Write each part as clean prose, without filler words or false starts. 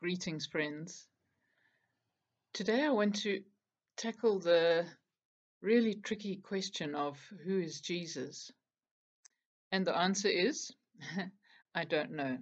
Greetings, friends. Today I want to tackle the really tricky question of who is Jesus? And the answer is I don't know.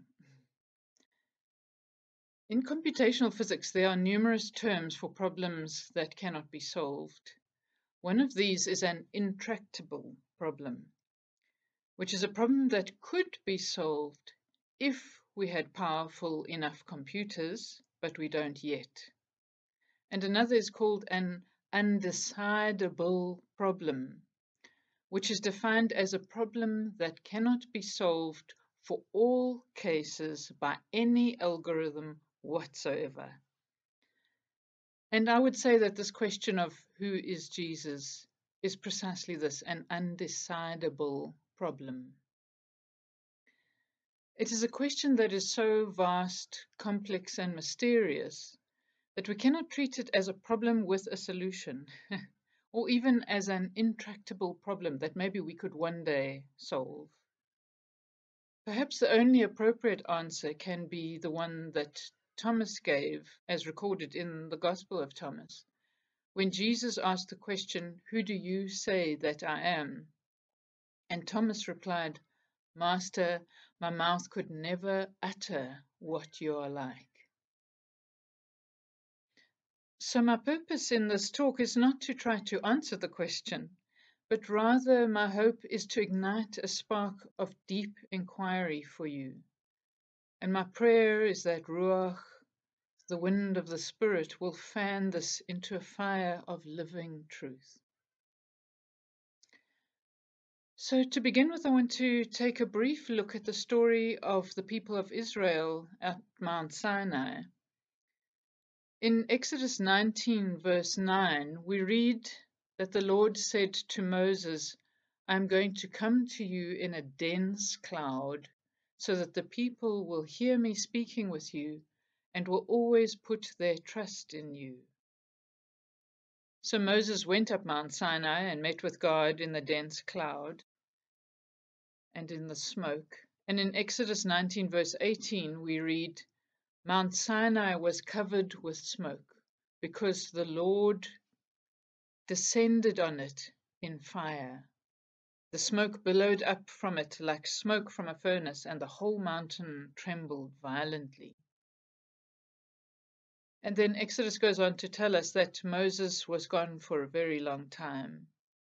In computational physics, there are numerous terms for problems that cannot be solved. One of these is an intractable problem, which is a problem that could be solved if we had powerful enough computers, but we don't yet. And another is called an undecidable problem, which is defined as a problem that cannot be solved for all cases by any algorithm whatsoever. And I would say that this question of who is Jesus is precisely this, an undecidable problem. It is a question that is so vast, complex, and mysterious that we cannot treat it as a problem with a solution, or even as an intractable problem that maybe we could one day solve. Perhaps the only appropriate answer can be the one that Thomas gave, as recorded in the Gospel of Thomas, when Jesus asked the question, "Who do you say that I am?" And Thomas replied, "Master, my mouth could never utter what you are like." So my purpose in this talk is not to try to answer the question, but rather my hope is to ignite a spark of deep inquiry for you. And my prayer is that Ruach, the wind of the Spirit, will fan this into a fire of living truth. So to begin with, I want to take a brief look at the story of the people of Israel at Mount Sinai. In Exodus 19, verse 9, we read that the Lord said to Moses, "I am going to come to you in a dense cloud, so that the people will hear me speaking with you and will always put their trust in you." So Moses went up Mount Sinai and met with God in the dense cloud and in the smoke. And in Exodus 19, verse 18, we read, "Mount Sinai was covered with smoke, because the Lord descended on it in fire. The smoke billowed up from it like smoke from a furnace, and the whole mountain trembled violently." And then Exodus goes on to tell us that Moses was gone for a very long time.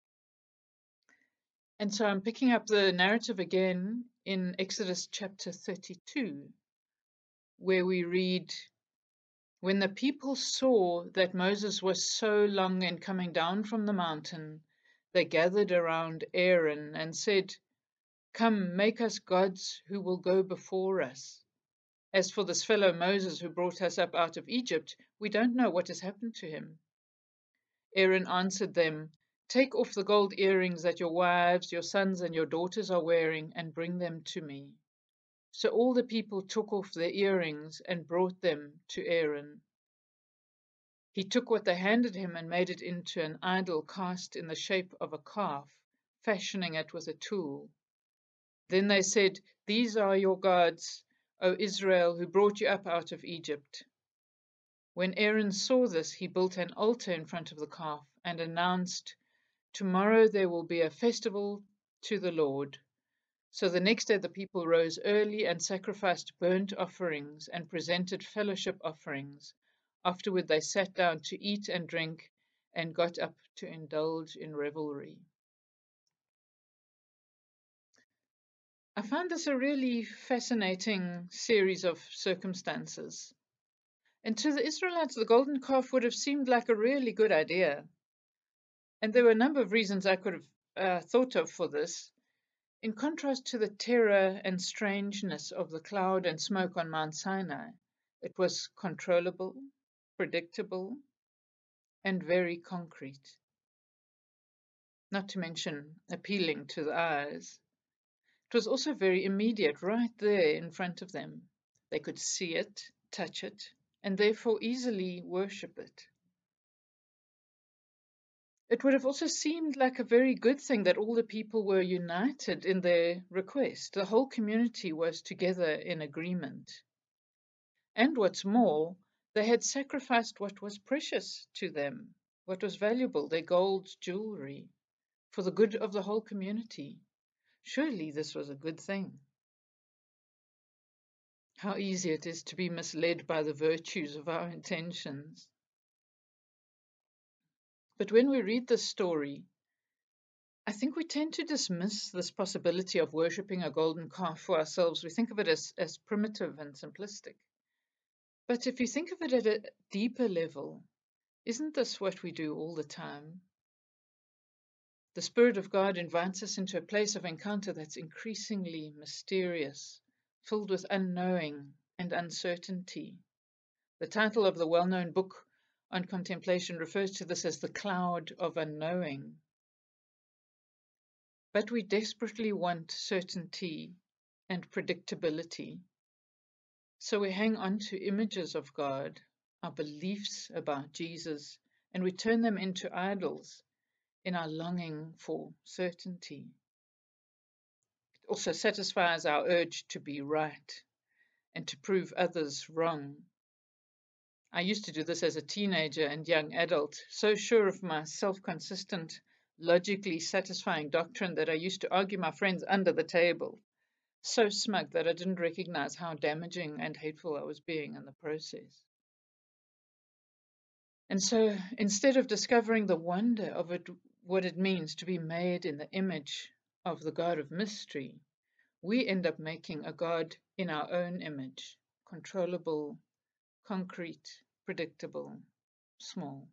And so I'm picking up the narrative again in Exodus chapter 32, where we read, "When the people saw that Moses was so long in coming down from the mountain, they gathered around Aaron and said, 'Come, make us gods who will go before us. As for this fellow Moses who brought us up out of Egypt, we don't know what has happened to him.' Aaron answered them, 'Take off the gold earrings that your wives, your sons, and your daughters are wearing and bring them to me.' So all the people took off their earrings and brought them to Aaron. He took what they handed him and made it into an idol cast in the shape of a calf, fashioning it with a tool. Then they said, 'These are your gods, O Israel, who brought you up out of Egypt.' When Aaron saw this, he built an altar in front of the calf and announced, 'Tomorrow there will be a festival to the Lord.' So the next day the people rose early and sacrificed burnt offerings and presented fellowship offerings. Afterward they sat down to eat and drink and got up to indulge in revelry." I found this a really fascinating series of circumstances. And to the Israelites, the golden calf would have seemed like a really good idea. And there were a number of reasons I could have thought of for this. In contrast to the terror and strangeness of the cloud and smoke on Mount Sinai, it was controllable, predictable, and very concrete, not to mention appealing to the eyes. It was also very immediate, right there in front of them. They could see it, touch it, and therefore easily worship it. It would have also seemed like a very good thing that all the people were united in their request. The whole community was together in agreement. And what's more, they had sacrificed what was precious to them, what was valuable, their gold jewelry, for the good of the whole community. Surely this was a good thing. How easy it is to be misled by the virtues of our intentions. But when we read this story, I think we tend to dismiss this possibility of worshipping a golden calf for ourselves. We think of it as primitive and simplistic. But if you think of it at a deeper level, isn't this what we do all the time? The Spirit of God invites us into a place of encounter that's increasingly mysterious, filled with unknowing and uncertainty. The title of the well-known book on contemplation refers to this as the cloud of unknowing. But we desperately want certainty and predictability. So we hang on to images of God, our beliefs about Jesus, and we turn them into idols in our longing for certainty. It also satisfies our urge to be right and to prove others wrong. I used to do this as a teenager and young adult, so sure of my self-consistent, logically satisfying doctrine that I used to argue my friends under the table, so smug that I didn't recognize how damaging and hateful I was being in the process. And so instead of discovering the wonder of it, what it means to be made in the image of the God of mystery, we end up making a God in our own image, controllable, concrete, predictable, small.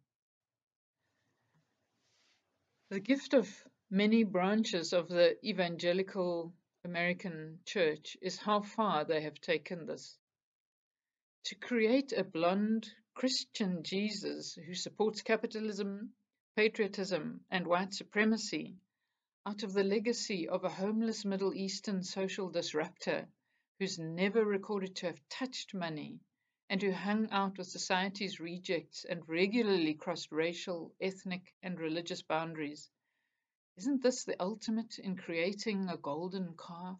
The gift of many branches of the evangelical American church is how far they have taken this. To create a blonde Christian Jesus who supports capitalism, patriotism, and white supremacy out of the legacy of a homeless Middle Eastern social disruptor who's never recorded to have touched money and who hung out with society's rejects and regularly crossed racial, ethnic, and religious boundaries. Isn't this the ultimate in creating a golden calf?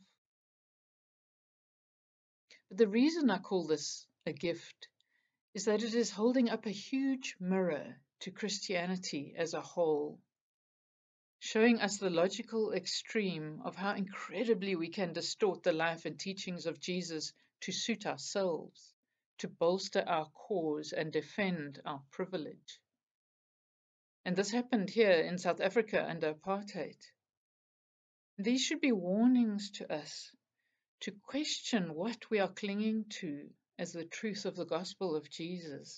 But the reason I call this a gift is that it is holding up a huge mirror to Christianity as a whole, showing us the logical extreme of how incredibly we can distort the life and teachings of Jesus to suit ourselves, to bolster our cause and defend our privilege. And this happened here in South Africa under apartheid. These should be warnings to us to question what we are clinging to as the truth of the gospel of Jesus.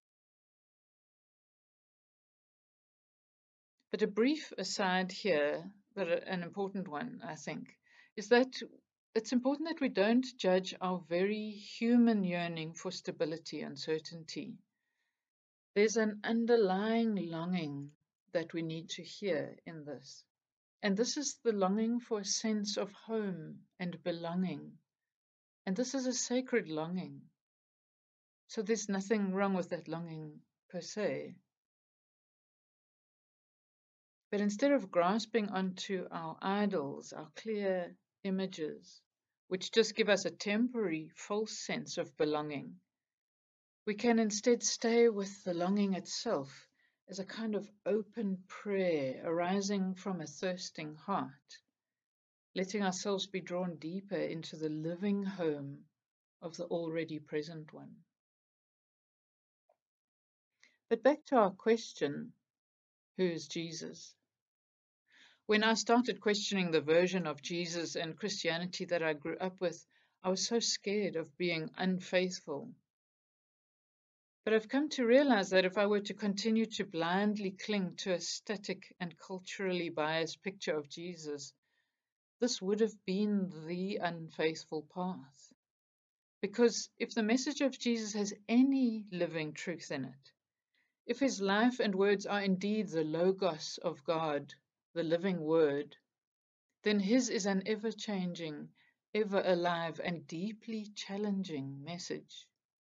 But a brief aside here, but an important one, I think, is that it's important that we don't judge our very human yearning for stability and certainty. There's an underlying longing that we need to hear in this. And this is the longing for a sense of home and belonging. And this is a sacred longing. So there's nothing wrong with that longing per se. But instead of grasping onto our idols, our clear images, which just give us a temporary false sense of belonging, we can instead stay with the longing itself as a kind of open prayer arising from a thirsting heart, letting ourselves be drawn deeper into the living home of the already present one. But back to our question, who is Jesus? When I started questioning the version of Jesus and Christianity that I grew up with, I was so scared of being unfaithful. But I've come to realize that if I were to continue to blindly cling to a static and culturally biased picture of Jesus, this would have been the unfaithful path. Because if the message of Jesus has any living truth in it, if his life and words are indeed the Logos of God, the living word, then his is an ever-changing, ever-alive, and deeply challenging message.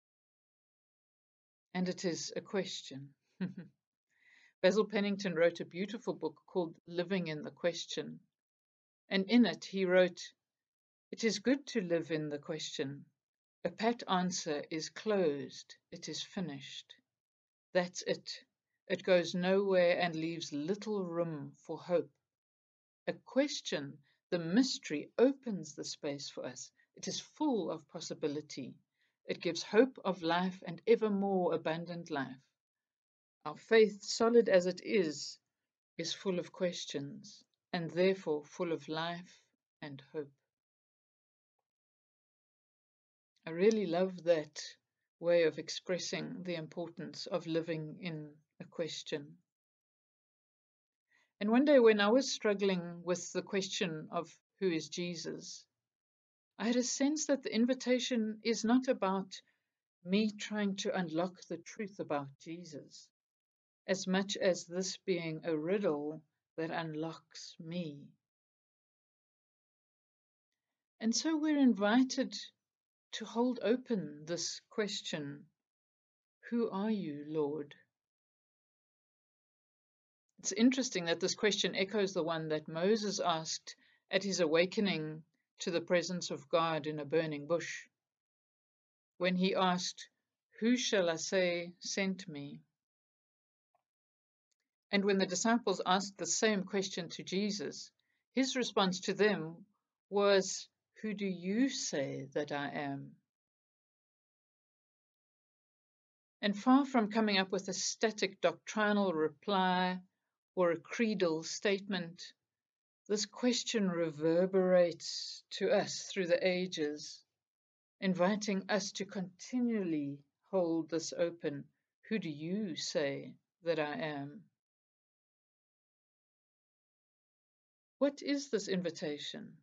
And it is a question. Basil Pennington wrote a beautiful book called Living in the Question. And in it he wrote, "It is good to live in the question, A pat answer is closed, it is finished. That's it. It goes nowhere and leaves little room for hope. A question, the mystery, opens the space for us. It is full of possibility. It gives hope of life and ever more abundant life. Our faith, solid as it is full of questions, and therefore full of life and hope. I really love that way of expressing the importance of living in a question. And one day when I was struggling with the question of who is Jesus, I had a sense that the invitation is not about me trying to unlock the truth about Jesus, as much as this being a riddle that unlocks me. And so we're invited to hold open this question, who are you, Lord? It's interesting that this question echoes the one that Moses asked at his awakening to the presence of God in a burning bush, when he asked, "Who shall I say sent me?" And when the disciples asked the same question to Jesus, his response to them was, "Who do you say that I am?" And far from coming up with a static doctrinal reply or a creedal statement, this question reverberates to us through the ages, inviting us to continually hold this open. Who do you say that I am? What is this invitation?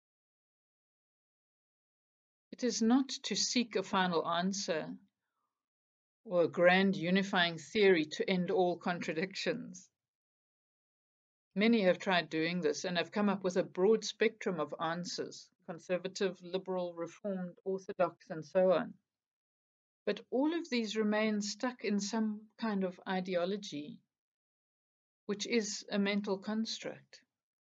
It is not to seek a final answer or a grand unifying theory to end all contradictions. Many have tried doing this and have come up with a broad spectrum of answers: conservative, liberal, reformed, orthodox, and so on. But all of these remain stuck in some kind of ideology, which is a mental construct.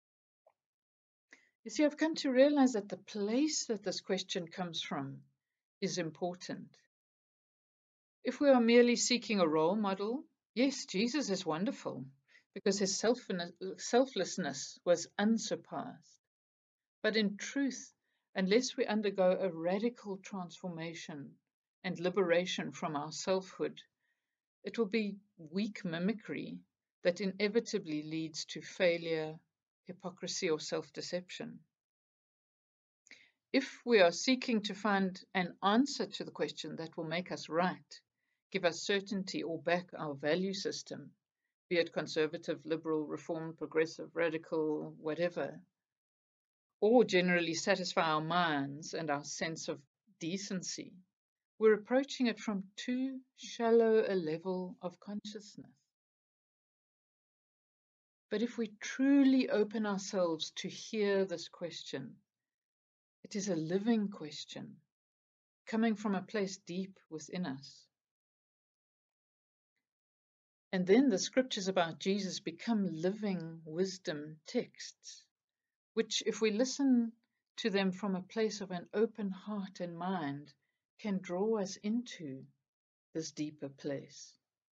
You see, I've come to realize that the place that this question comes from is important. If we are merely seeking a role model, yes, Jesus is wonderful because his selflessness was unsurpassed. But in truth, unless we undergo a radical transformation and liberation from our selfhood, it will be weak mimicry that inevitably leads to failure, hypocrisy, or self-deception. If we are seeking to find an answer to the question that will make us right, give us certainty, or back our value system, be it conservative, liberal, reformed, progressive, radical, whatever, or generally satisfy our minds and our sense of decency, we're approaching it from too shallow a level of consciousness. But if we truly open ourselves to hear this question, it is a living question coming from a place deep within us. And then the scriptures about Jesus become living wisdom texts, which, if we listen to them from a place of an open heart and mind, can draw us into this deeper place.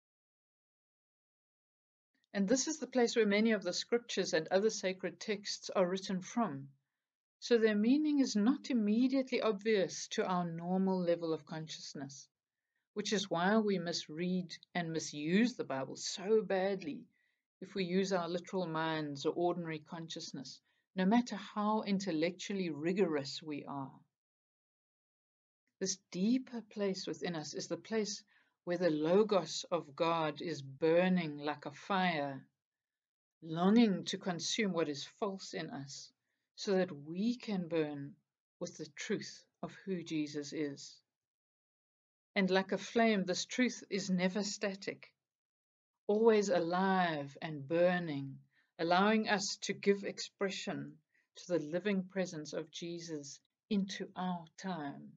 And this is the place where many of the scriptures and other sacred texts are written from. So their meaning is not immediately obvious to our normal level of consciousness, which is why we misread and misuse the Bible so badly if we use our literal minds or ordinary consciousness, no matter how intellectually rigorous we are. This deeper place within us is the place where the Logos of God is burning like a fire, longing to consume what is false in us, so that we can burn with the truth of who Jesus is. And like a flame, this truth is never static, always alive and burning, allowing us to give expression to the living presence of Jesus into our time.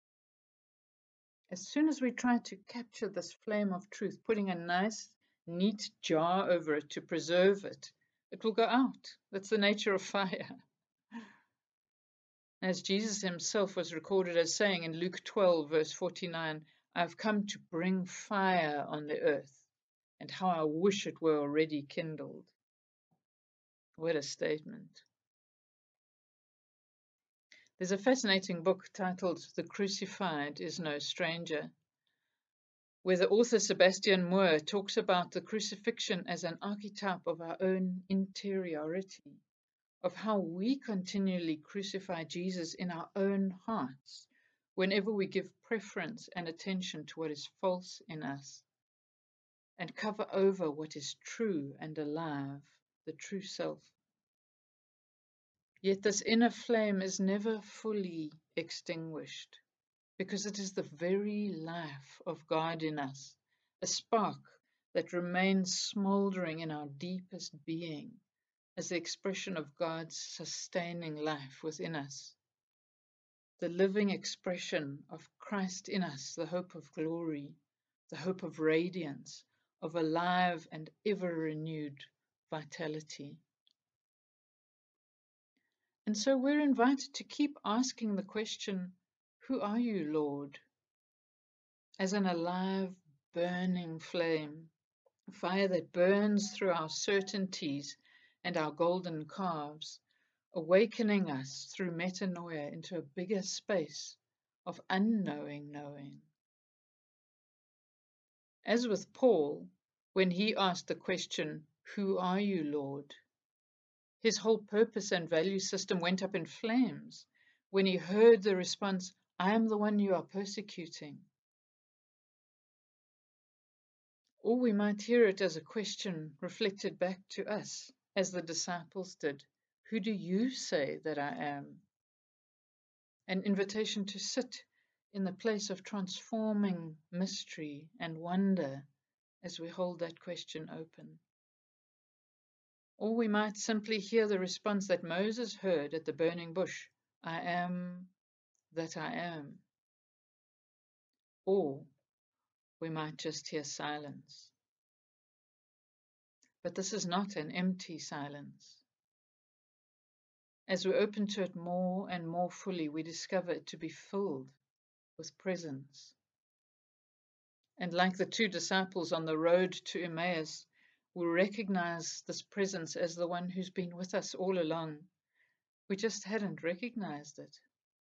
As soon as we try to capture this flame of truth, putting a nice, neat jar over it to preserve it, it will go out. That's the nature of fire. As Jesus himself was recorded as saying in Luke 12, verse 49, I've come to bring fire on the earth, and how I wish it were already kindled. What a statement. There's a fascinating book titled The Crucified is No Stranger, where the author Sebastian Moore talks about the crucifixion as an archetype of our own interiority, of how we continually crucify Jesus in our own hearts whenever we give preference and attention to what is false in us and cover over what is true and alive, the true self. Yet this inner flame is never fully extinguished, because it is the very life of God in us, a spark that remains smouldering in our deepest being as the expression of God's sustaining life within us, the living expression of Christ in us, the hope of glory, the hope of radiance, of alive and ever-renewed vitality. And so we're invited to keep asking the question, who are you, Lord? As an alive, burning flame, a fire that burns through our certainties and our golden calves, awakening us through metanoia into a bigger space of unknowing knowing. As with Paul, when he asked the question, who are you, Lord? His whole purpose and value system went up in flames when he heard the response, I am the one you are persecuting. Or we might hear it as a question reflected back to us, as the disciples did. Who do you say that I am? An invitation to sit in the place of transforming mystery and wonder as we hold that question open. Or we might simply hear the response that Moses heard at the burning bush, I am that I am. Or we might just hear silence. But this is not an empty silence. As we open to it more and more fully, we discover it to be filled with presence. And like the two disciples on the road to Emmaus, we recognize this presence as the one who's been with us all along. We just hadn't recognized it.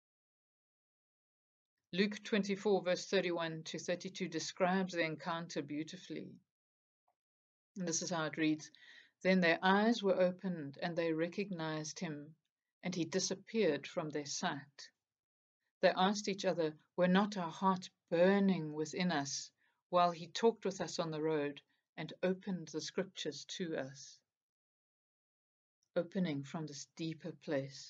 Luke 24, verse 31 to 32 describes the encounter beautifully. And this is how it reads. Then their eyes were opened and they recognized him, and he disappeared from their sight. They asked each other, were not our hearts burning within us while he talked with us on the road and opened the scriptures to us? Opening from this deeper place.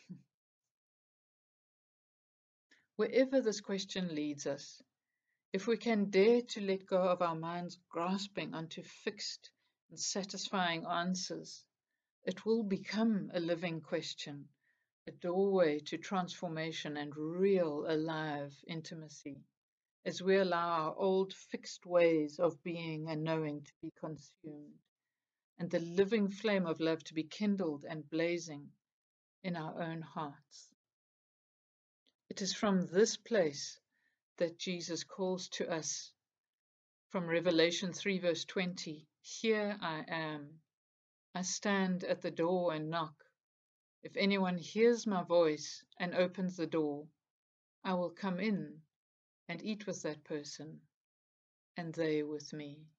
Wherever this question leads us, if we can dare to let go of our minds grasping onto fixed and satisfying answers, it will become a living question, a doorway to transformation and real, alive intimacy, as we allow our old fixed ways of being and knowing to be consumed, and the living flame of love to be kindled and blazing in our own hearts. It is from this place that Jesus calls to us from Revelation 3 verse 20, Here I am. I stand at the door and knock. If anyone hears my voice and opens the door, I will come in and eat with that person, and they with me.